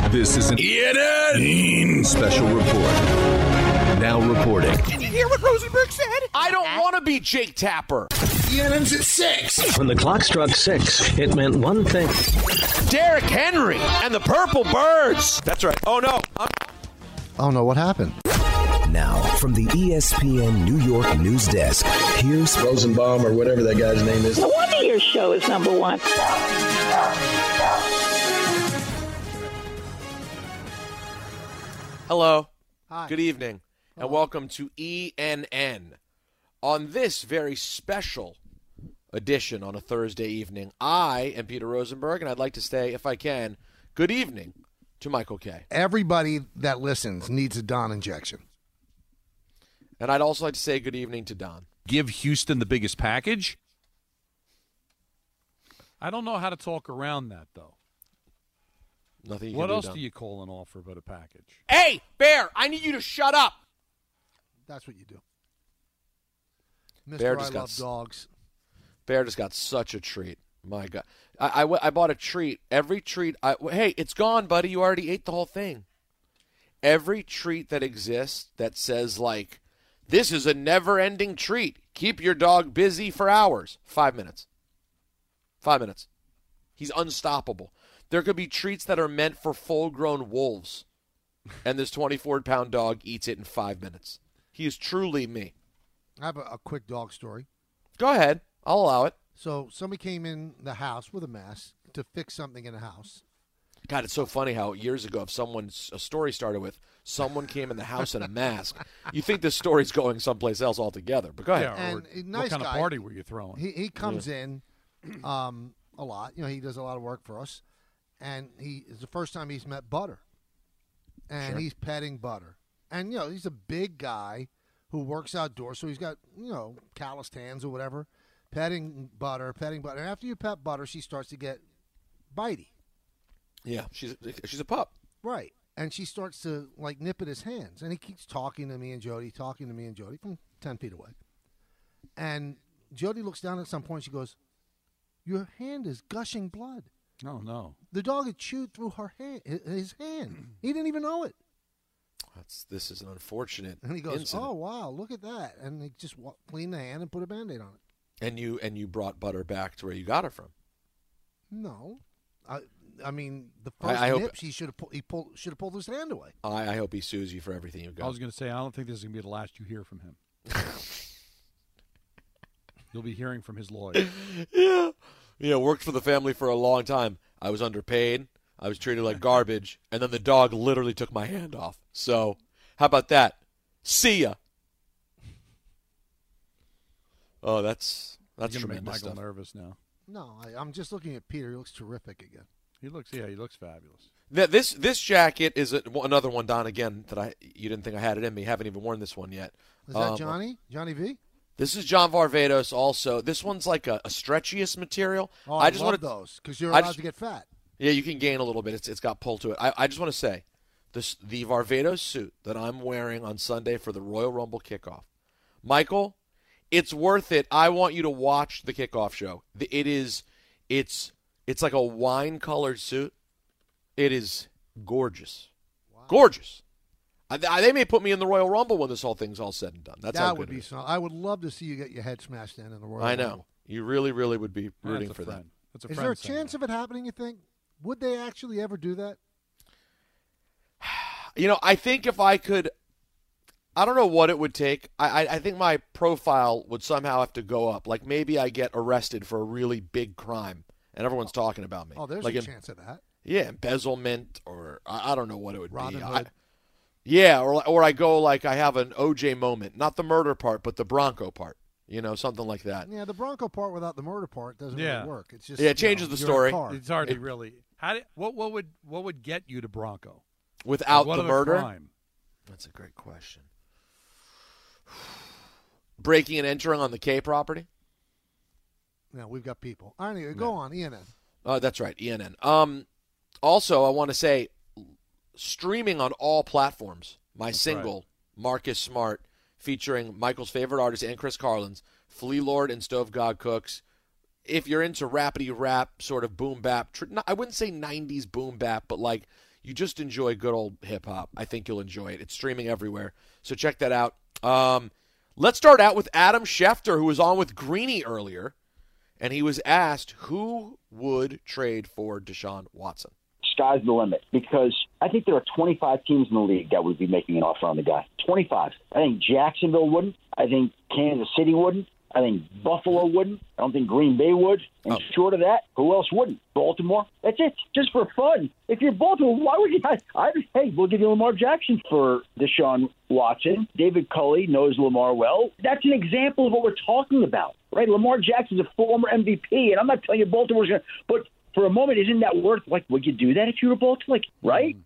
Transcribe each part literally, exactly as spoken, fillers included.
This is an E N N special report. Now reporting. Did you hear what Rosenberg said? I don't want to be Jake Tapper. E N N's at six. When the clock struck six, it meant one thing. Derrick Henry and the Purple Birds. That's right. Oh, no. I'm- Oh, no. What happened? Now, from the E S P N New York news desk, here's Rosenbaum or whatever that guy's name is. No wonder your show is number one. Hello. Hi. Good evening. And welcome to E N N. On this very special edition on a Thursday evening, I am Peter Rosenberg, and I'd like to say, if I can, good evening to Michael Kay. Everybody that listens needs a Don injection. And I'd also like to say good evening to Don. Give Houston the biggest package? I don't know how to talk around that, though. Nothing you What can else do, Don. do you call an offer but a package? Hey, Bear, I need you to shut up. That's what you do. Mister Bear I just got love s- dogs. Bear just got such a treat. My God. I, I, w- I bought a treat. Every treat. I, hey, it's gone, buddy. You already ate the whole thing. Every treat that exists that says, like, this is a never-ending treat. Keep your dog busy for hours. Five minutes. Five minutes. He's unstoppable. There could be treats that are meant for full-grown wolves, and this twenty-four pound dog eats it in five minutes. He is truly me. I have a, a quick dog story. Go ahead. I'll allow it. So somebody came in the house with a mask to fix something in the house. God, it's so funny how years ago, if someone's a story started with someone came in the house in a mask, you think this story's going someplace else altogether. But go ahead. Yeah, or And a what nice kind guy. of party were you throwing? He he comes in um, a lot. You know, he does a lot of work for us. And he it's the first time he's met Butter. And Sure. he's petting Butter. And, you know, he's a big guy who works outdoors, so he's got, you know, calloused hands or whatever. Petting Butter, petting Butter. And after you pet Butter, she starts to get bitey. Yeah, she's she's a pup. Right. And she starts to, like, nip at his hands. And he keeps talking to me and Jody, talking to me and Jody from ten feet away. And Jody looks down at some point. She goes, your hand is gushing blood. Oh, no. The dog had chewed through her hand, his hand. He didn't even know it. That's this is an unfortunate And he goes, incident. oh, wow, look at that. And he just wa- cleaned the hand and put a Band-Aid on it. And you and you brought Butter back to where you got her from. No. I I mean, the first I hope- nip, he should have pulled, he pulled, should have pulled his hand away. I, I hope he sues you for everything you've I got. was going to say, I don't think this is going to be the last you hear from him. You'll be hearing from his lawyer. yeah, yeah. Worked for the family for a long time. I was underpaid. I was treated like garbage, and then the dog literally took my hand off. So, how about that? See ya. Oh, that's that's He's going to make tremendous Michael stuff. nervous now. No, I, I'm just looking at Peter. He looks terrific again. He looks, yeah, he looks fabulous. Th- This this jacket is a, another one, Don. Again, that I you didn't think I had it in me. Haven't even worn this one yet. Is that Um, Johnny? Johnny V? This is John Varvatos. Also, this one's like a, a stretchiest material. Oh, I, I just love want to. those because you're I allowed just- to get fat. Yeah, you can gain a little bit. It's it's got pull to it. I, I just want to say, this the Varvatos suit that I'm wearing on Sunday for the Royal Rumble kickoff, Michael, it's worth it. I want you to watch the kickoff show. The- It is, it's it's like a wine colored suit. It is gorgeous, gorgeous. I, I, they may put me in the Royal Rumble when this whole thing's all said and done. That's how that good would it be is. so. I would love to see you get your head smashed in in the Royal I know. Rumble. You really, really would be rooting That's a for that. friend. That's a Is friend there a saying chance that. of it happening, you think? Would they actually ever do that? You know, I think if I could, I don't know what it would take. I, I, I think my profile would somehow have to go up. Like maybe I get arrested for a really big crime, and everyone's talking about me. Oh, there's like a em- chance of that. Yeah, embezzlement, or I, I don't know what it would Robin be. Hood. I, yeah, or or I go like I have an O J moment, not the murder part, but the Bronco part. You know, something like that. Yeah, the Bronco part without the murder part doesn't Yeah. really work. It's just Yeah, it you know, changes the you're in a story. car. It's hardly It- really. How did, what what would what would get you to Bronco? Without What the other murder, crime? that's a great question. Breaking and entering on the K property. No, we've got people. All right, anyway, go on, E N N. Oh, that's right, E N N. Um, also, I want to say, streaming on all platforms. My That's single, Marcus Smart, featuring Michael's favorite artist and Chris Carlin's, Flea Lord and Stove God Cooks. if you're into rapidy rap, sort of boom bap, tr- I wouldn't say nineties boom bap, but like you just enjoy good old hip hop, I think you'll enjoy it. It's streaming everywhere, so check that out. Um, let's start out with Adam Schefter, who was on with Greeny earlier, and he was asked who would trade for Deshaun Watson. Sky's the limit, because I think there are twenty-five teams in the league that would be making an offer on the guy. twenty-five. I think Jacksonville wouldn't. I think Kansas City wouldn't. I think Buffalo wouldn't. I don't think Green Bay would. And oh. short of that, who else wouldn't? Baltimore. That's it. Just for fun. If you're Baltimore, why would you not? I, hey, we'll give you Lamar Jackson for Deshaun Watson. David Culley knows Lamar well. That's an example of what we're talking about, right? Lamar Jackson's a former M V P, and I'm not telling you Baltimore's going to – but for a moment, isn't that worth – like, would you do that if you were Baltimore? Like, right?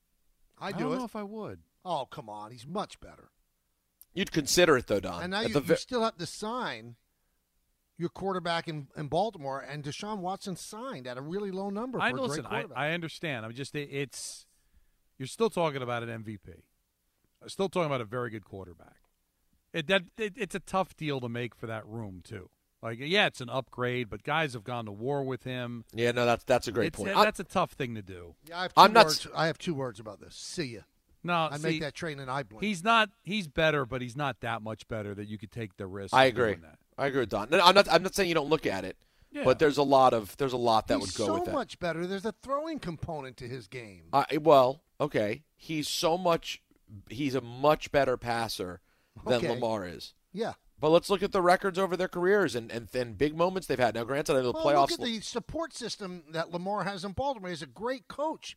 I do I don't it. know if I would. Oh, come on. He's much better. You'd consider it, though, Don. And now you, vi- you still have to sign your quarterback in, in Baltimore, and Deshaun Watson signed at a really low number for I a listen. great I, quarterback. I understand. I'm just it's you're still talking about an M V P. Still talking about a very good quarterback. It, that it, it's a tough deal to make for that room too. Like, yeah, it's an upgrade, but guys have gone to war with him. Yeah, no, that's that's a great it's, point. That's a tough thing to do. Yeah, I have two I'm not words. I have two words about this. See ya. No, I see, make that train and I blink. He's not. He's better, but he's not that much better that you could take the risk. I of agree. doing that. I agree with Don. No, I'm not. I'm not saying you don't look at it, Yeah. but there's a lot of there's a lot that He's would go so with that. much better. There's a throwing component to his game. Uh, well, okay, he's so much. He's a much better passer than Okay. Lamar is. Yeah. But let's look at the records over their careers and, and, and big moments they've had. Now, granted, I know the Well, playoffs. look at the support system that Lamar has in Baltimore. He's a great coach.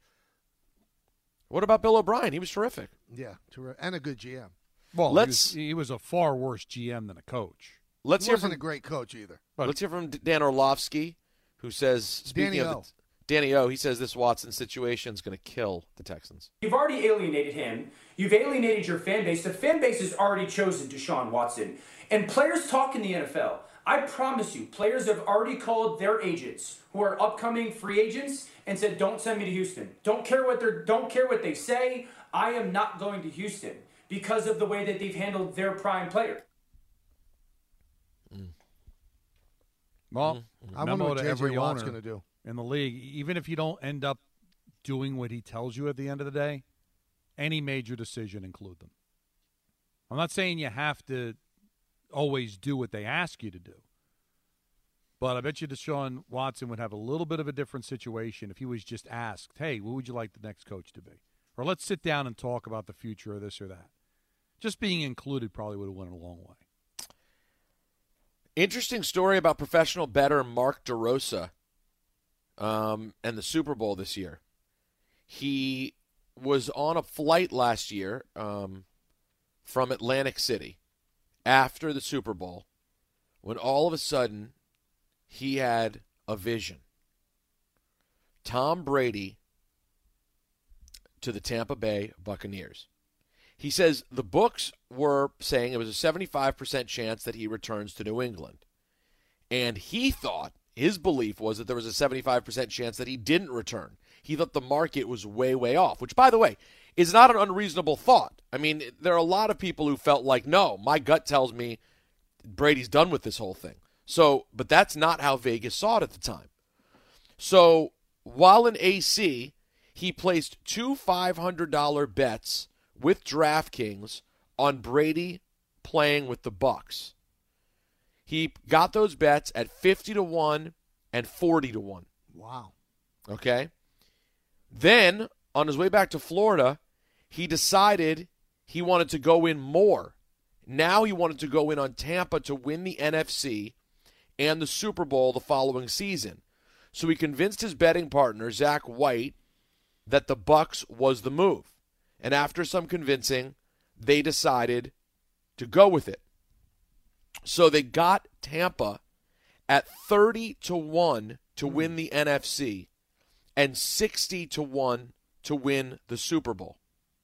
What about Bill O'Brien? He was terrific. Yeah, terrific. And a good G M. Well, Let's- he was, he was a far worse G M than a coach. Let's He hear wasn't from a great coach either. But let's hear from Dan Orlovsky, who says speaking Danny of O. the, Danny O. He says this Watson situation is going to kill the Texans. You've already alienated him. You've alienated your fan base. The fan base has already chosen Deshaun Watson. And players talk in the N F L. I promise you, players have already called their agents, who are upcoming free agents, and said, "Don't send me to Houston. Don't care what they're. Don't care what they say. I am not going to Houston because of the way that they've handled their prime player." Well, I wonder memo what to J J every Watt's owner going to do. in the league. Even if you don't end up doing what he tells you at the end of the day, any major decision, include them. I'm not saying you have to always do what they ask you to do. But I bet you Deshaun Watson would have a little bit of a different situation if he was just asked, hey, who would you like the next coach to be? Or let's sit down and talk about the future of this or that. Just being included probably would have went a long way. Interesting story about professional bettor Mark DeRosa um, and the Super Bowl this year. He was on a flight last year um, from Atlantic City after the Super Bowl when all of a sudden he had a vision. Tom Brady to the Tampa Bay Buccaneers. He says the books were saying it was a seventy-five percent chance that he returns to New England. And he thought, his belief was that there was a seventy-five percent chance that he didn't return. He thought the market was way, way off, which, by the way, is not an unreasonable thought. I mean, there are a lot of people who felt like, no, my gut tells me Brady's done with this whole thing. So, but that's not how Vegas saw it at the time. So, while in A C, he placed two five hundred dollars bets with DraftKings on Brady playing with the Bucs. He got those bets at fifty to one and forty to one. Wow. Okay? Then, on his way back to Florida, he decided he wanted to go in more. Now he wanted to go in on Tampa to win the N F C and the Super Bowl the following season. So he convinced his betting partner, Zach White, that the Bucs was the move. And after some convincing, they decided to go with it. So they got Tampa at thirty to one to win the N F C and sixty to one to win the Super Bowl.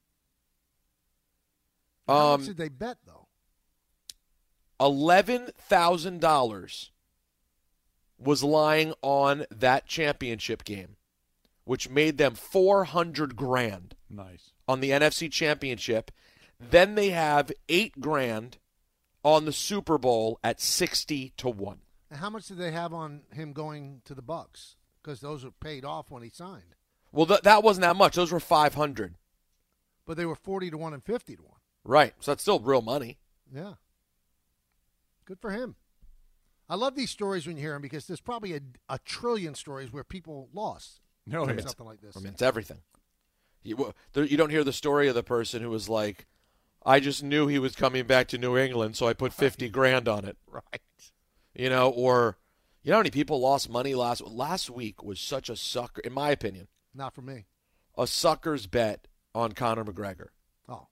How Um, much did they bet, though? eleven thousand dollars was lying on that championship game, which made them four hundred grand. Nice. On the N F C championship. Then they have eight grand on the Super Bowl at sixty to one. And how much did they have on him going to the Bucks? Because those were paid off when he signed. Well, th- that wasn't that much. Those were five hundred. But they were forty to one and fifty to one. Right. So that's still real money. Yeah. Good for him. I love these stories when you hear them because there's probably a, a trillion stories where people lost. No, doing it's, something like this. I mean, it's everything. You, you don't hear the story of the person who was like, I just knew he was coming back to New England, so I put fifty grand on it. Right. You know, or you know how many people lost money last last week was such a sucker, in my opinion. Not for me. A sucker's bet on Conor McGregor. Oh.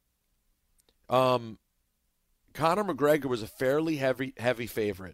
Um, Conor McGregor was a fairly heavy heavy favorite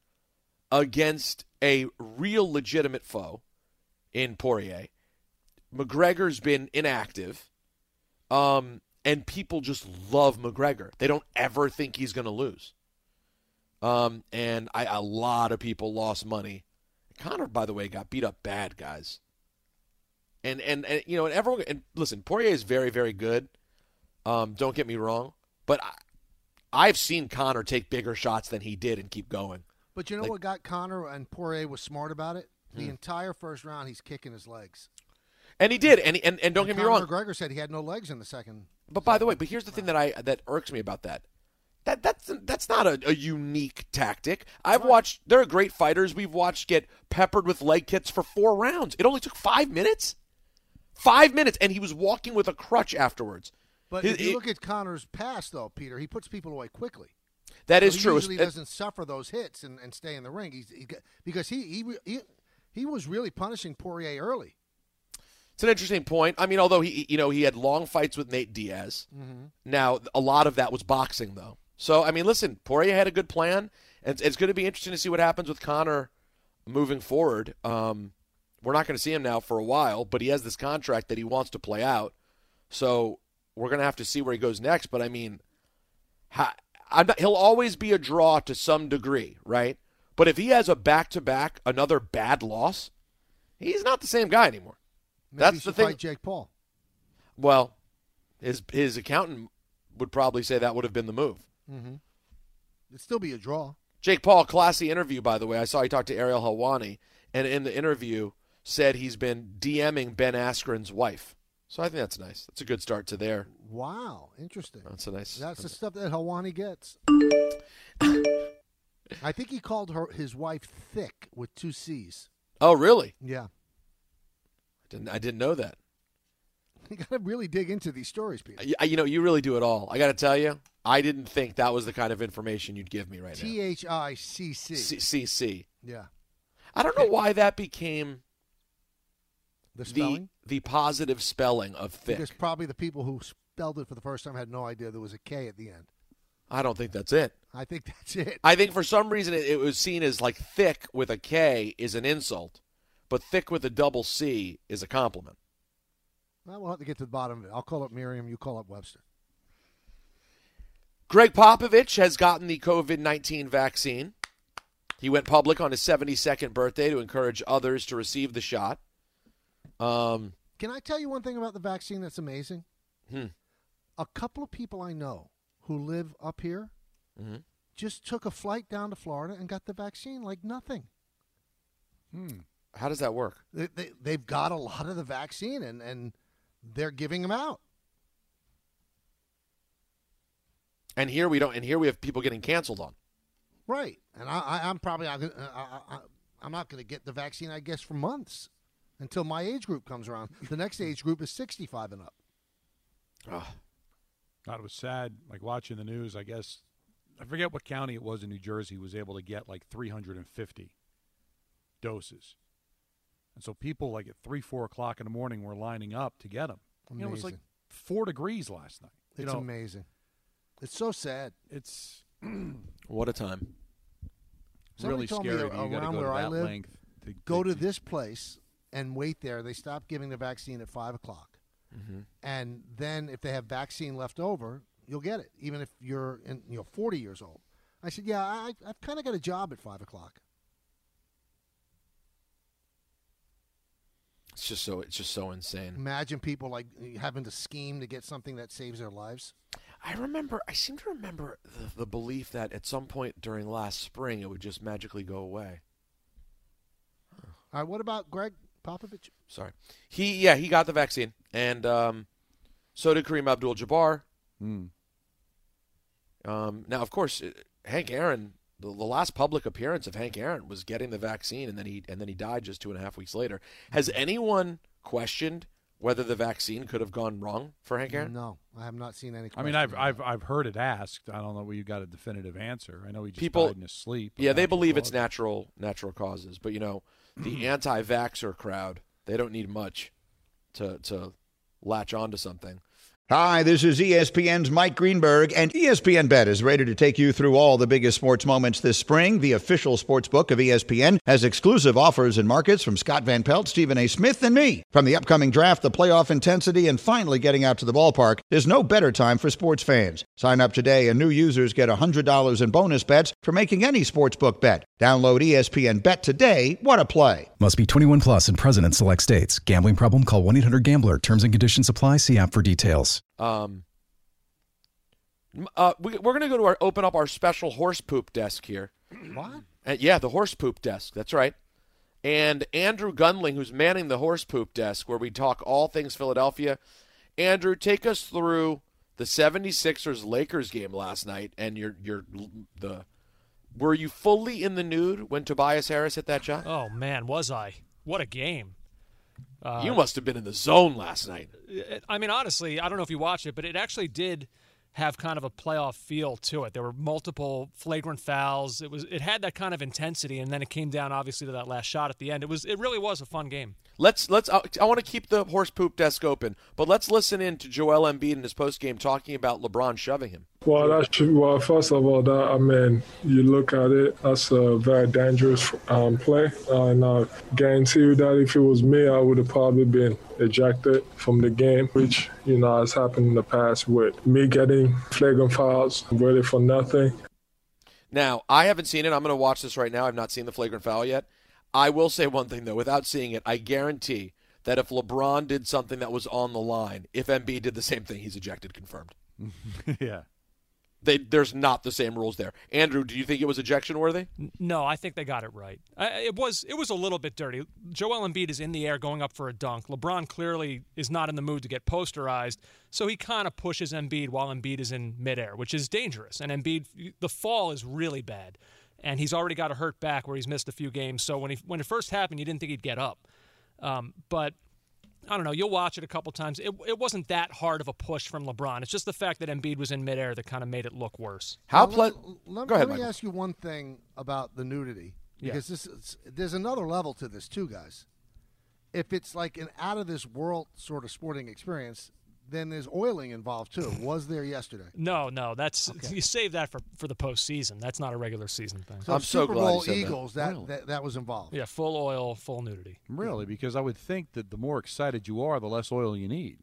against a real legitimate foe in Poirier. McGregor's been inactive, um, and people just love McGregor. They don't ever think he's going to lose. Um, and I, a lot of people lost money. Conor, by the way, got beat up bad, guys. And and, and you know, and everyone. And listen, Poirier is very, very good. Um, don't get me wrong, but I, I've seen Conor take bigger shots than he did and keep going. But you know like, what got Conor and Poirier was smart about it? The hmm. entire first round, he's kicking his legs. And he did, and and, and don't and get Conor me wrong. McGregor said he had no legs in the second. But by the way, but here's the thing that I that irks me about that. That that's that's not a, a unique tactic. I've right. watched. There are great fighters we've watched get peppered with leg kicks for four rounds. It only took five minutes. Five minutes, and he was walking with a crutch afterwards. But His, if you it, look at Conor's past, though, Peter, he puts people away quickly. That so is he true. Usually it, doesn't suffer those hits and, and stay in the ring. He's he, because he, he he he was really punishing Poirier early. It's an interesting point. I mean, although he you know he had long fights with Nate Diaz. Mm-hmm. Now a lot of that was boxing, though. So I mean, listen, Poirier had a good plan, and it's, it's going to be interesting to see what happens with Conor moving forward. Um, we're not going to see him now for a while, but he has this contract that he wants to play out. So we're going to have to see where he goes next. But I mean, ha, I'm not, he'll always be a draw to some degree, right? But if he has a back-to-back, another bad loss, he's not the same guy anymore. Maybe That's he the should thing. Fight Jake Paul. Well, his his accountant would probably say that would have been the move. Mm-hmm. It'd still be a draw. Jake Paul, classy interview, by the way. I saw he talked to Ariel Helwani, and in the interview said he's been DMing Ben Askren's wife. So I think that's nice. That's a good start to there. Wow, interesting. That's a nice. That's the stuff that Helwani gets. I think he called her his wife thick with two C's. Oh, really? Yeah. Didn't I didn't know that. You got to really dig into these stories, Peter. You, you know, you really do it all. I got to tell you, I didn't think that was the kind of information you'd give me right T H I C C. now. C C. Yeah. I don't know why that became the spelling, the, the positive spelling of thick. Because probably the people who spelled it for the first time had no idea there was a K at the end. I don't think that's it. I think that's it. I think for some reason it, it was seen as like thick with a K is an insult, but thick with a double C is a compliment. Well, we'll have to get to the bottom of it. I'll call up Miriam. You call up Webster. Greg Popovich has gotten the covid nineteen vaccine. He went public on his seventy-second birthday to encourage others to receive the shot. Um, Can I tell you one thing about the vaccine that's amazing? Hmm. A couple of people I know who live up here mm-hmm. just took a flight down to Florida and got the vaccine like nothing. Hmm. How does that work? They, they, they've got a lot of the vaccine, and, and they're giving them out. And here we don't. And here we have people getting canceled on. Right, and I, I, I'm probably I, I, I, I'm not going to get the vaccine, I guess, for months until my age group comes around. The next age group is sixty-five and up. Oh. God, it was sad, like watching the news. I guess I forget what county it was in New Jersey was able to get like three hundred fifty doses, and so people like at three, four o'clock in the morning were lining up to get them. You know, it was like four degrees last night. You It's know, amazing. It's so sad. It's what a time. Somebody really told scary. me that you gotta around go where to I that live, length to, go to, to this place and wait there. They stopped giving the vaccine at five o'clock, mm-hmm. and then if they have vaccine left over, you'll get it, even if you're in, you know forty years old. I said, yeah, I, I've kind of got a job at five o'clock. It's just so it's just so insane. Imagine people like having to scheme to get something that saves their lives. I remember, I seem to remember the, the belief that at some point during last spring it would just magically go away. All right, what about Greg Popovich? Sorry. He, yeah, he got the vaccine, and um, so did Kareem Abdul-Jabbar. Mm. Um, now, of course, Hank Aaron, the, the last public appearance of Hank Aaron was getting the vaccine, and then he and then he died just two and a half weeks later. Has anyone questioned whether the vaccine could have gone wrong for Hank Aaron? No, I have not seen any. I mean, I've I've I've heard it asked. I don't know where you got a definitive answer. I know he just People, died in his sleep. Yeah, they believe it's natural natural causes, but you know, the anti-vaxxer crowd, they don't need much to to latch onto something. Hi, this is E S P N's Mike Greenberg, and E S P N Bet is ready to take you through all the biggest sports moments this spring. The official sports book of E S P N has exclusive offers and markets from Scott Van Pelt, Stephen A. Smith, and me. From the upcoming draft, the playoff intensity, and finally getting out to the ballpark, there's no better time for sports fans. Sign up today, and new users get one hundred dollars in bonus bets for making any sports book bet. Download E S P N Bet today. What a play. Must be twenty-one plus and present in select states. Gambling problem? Call one eight hundred gambler. Terms and conditions apply. See app for details. Um, uh, we, we're going to go to our open up our special horse poop desk here. What? And, yeah, the horse poop desk. That's right. And Andrew Gunling, who's manning the horse poop desk, where we talk all things Philadelphia. Andrew, take us through the seventy-sixers Lakers game last night, and your your the. Were you fully in the nude when Tobias Harris hit that shot? Oh man, was I? What a game! Uh, you must have been in the zone last night. I mean, honestly, I don't know if you watched it, but it actually did have kind of a playoff feel to it. There were multiple flagrant fouls. It was it had that kind of intensity, and then it came down obviously to that last shot at the end. It was it really was a fun game. Let's let's. I, I want to keep the horse poop desk open, but let's listen in to Joel Embiid in his post game talking about LeBron shoving him. Well, that's well. First of all, that I mean, you look at it. That's a very dangerous um, play, uh, and I guarantee you that if it was me, I would have probably been ejected from the game, which you know has happened in the past with me getting flagrant fouls really for nothing. Now, I haven't seen it. I'm going to watch this right now. I've not seen the flagrant foul yet. I will say one thing, though. Without seeing it, I guarantee that if LeBron did something that was on the line, if Embiid did the same thing, he's ejected, confirmed. Yeah. They, there's not the same rules there. Andrew, do you think it was ejection worthy? No, I think they got it right. I, it was it was a little bit dirty. Joel Embiid is in the air going up for a dunk. LeBron clearly is not in the mood to get posterized, so he kind of pushes Embiid while Embiid is in midair, which is dangerous. And Embiid, the fall is really bad, and he's already got a hurt back where he's missed a few games. So when he when it first happened, you didn't think he'd get up, um, but. I don't know. You'll watch it a couple times. It it wasn't that hard of a push from LeBron. It's just the fact that Embiid was in midair that kind of made it look worse. How well, ple- let, Go ahead, let me Michael. ask you one thing about the nudity, because Yeah. this is, there's another level to this too, guys. If it's like an out of this world sort of sporting experience, then there's oiling involved too. Was there yesterday? No, no. That's you save that for, for the postseason. That's not a regular season thing. So I'm so Super glad you Bowl said that. Eagles, that, Oil. that that was involved. Yeah, full oil, full nudity. Really? Because I would think that the more excited you are, the less oil you need.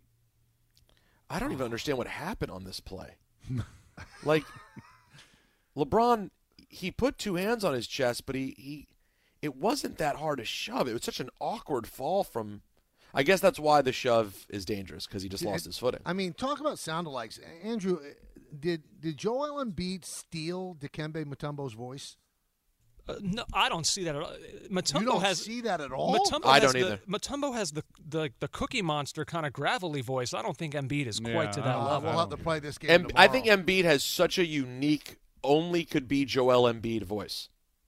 I don't even understand what happened on this play. Like, LeBron, he put two hands on his chest, but he, he it wasn't that hard to shove. It was such an awkward fall from – I guess that's why the shove is dangerous, because he just lost his footing. I mean, talk about sound-alikes. Andrew, did did Joel Embiid steal Dikembe Mutombo's voice? Uh, no, I don't see that at all. Mutombo You don't has, see that at all? Mutombo I has don't the, either. Mutombo has the, the the Cookie Monster kind of gravelly voice. I don't think Embiid is quite Yeah, to I that don't- Uh, level. we'll have to play this game Em- tomorrow. I think Embiid has such a unique, only could be Joel Embiid voice.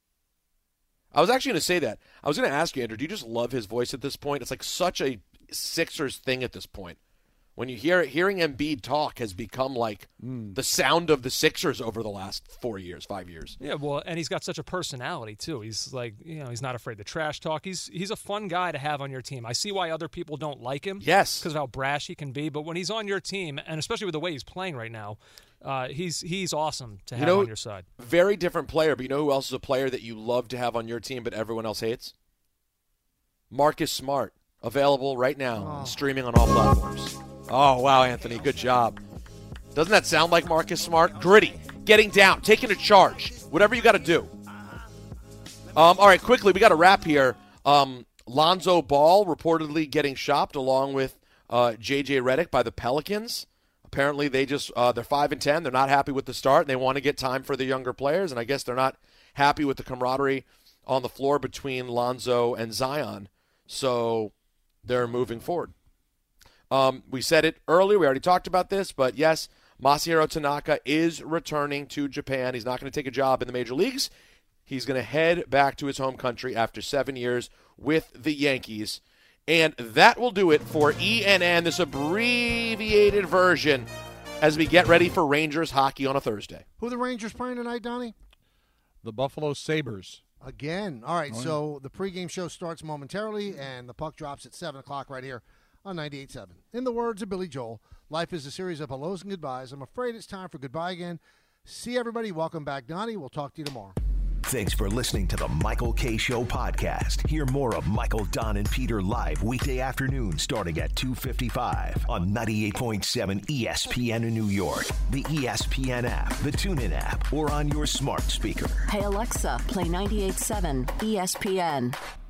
I was actually going to say that. I was going to ask you, Andrew, do you just love his voice at this point? It's like such a Sixers thing at this point. When you hear hearing Embiid talk has become like Mm. the sound of the Sixers over the last four years, five years. Yeah, well, and he's got such a personality too. He's like, you know, he's not afraid to trash talk. He's he's a fun guy to have on your team. I see why other people don't like him. Yes, because of how brash he can be. But when he's on your team, and especially with the way he's playing right now, uh, he's he's awesome to have you know, on your side. Very different player, but you know who else is a player that you love to have on your team, but everyone else hates? Marcus Smart, available right now, Oh. and streaming on all platforms. Oh, wow, Anthony, good job. Doesn't that sound like Marcus Smart? Gritty, getting down, taking a charge, whatever you got to do. Um, all right, quickly, we got to wrap here. Um, Lonzo Ball reportedly getting shopped along with uh, J J Redick by the Pelicans. apparently they just uh, they're five and ten. They're not happy with the start, and they want to get time for the younger players. And I guess they're not happy with the camaraderie on the floor between Lonzo and Zion. So they're moving forward. Um, we said it earlier. We already talked about this, but yes, Masahiro Tanaka is returning to Japan. He's not going to take a job in the major leagues. He's going to head back to his home country after seven years with the Yankees. And that will do it for E N N, this abbreviated version, as we get ready for Rangers hockey on a Thursday. Who are the Rangers playing tonight, Donnie? The Buffalo Sabres. Again. All right, Oh, yeah. so the pregame show starts momentarily, and the puck drops at seven o'clock right here on ninety-eight point seven. In the words of Billy Joel, life is a series of hellos and goodbyes. I'm afraid it's time for goodbye again. See everybody. Welcome back, Donnie. We'll talk to you tomorrow. Thanks for listening to the Michael K. Show podcast. Hear more of Michael, Don, and Peter live weekday afternoon starting at two fifty-five on ninety-eight point seven E S P N in New York, the E S P N app, the TuneIn app, or on your smart speaker. Hey, Alexa, play ninety-eight point seven E S P N.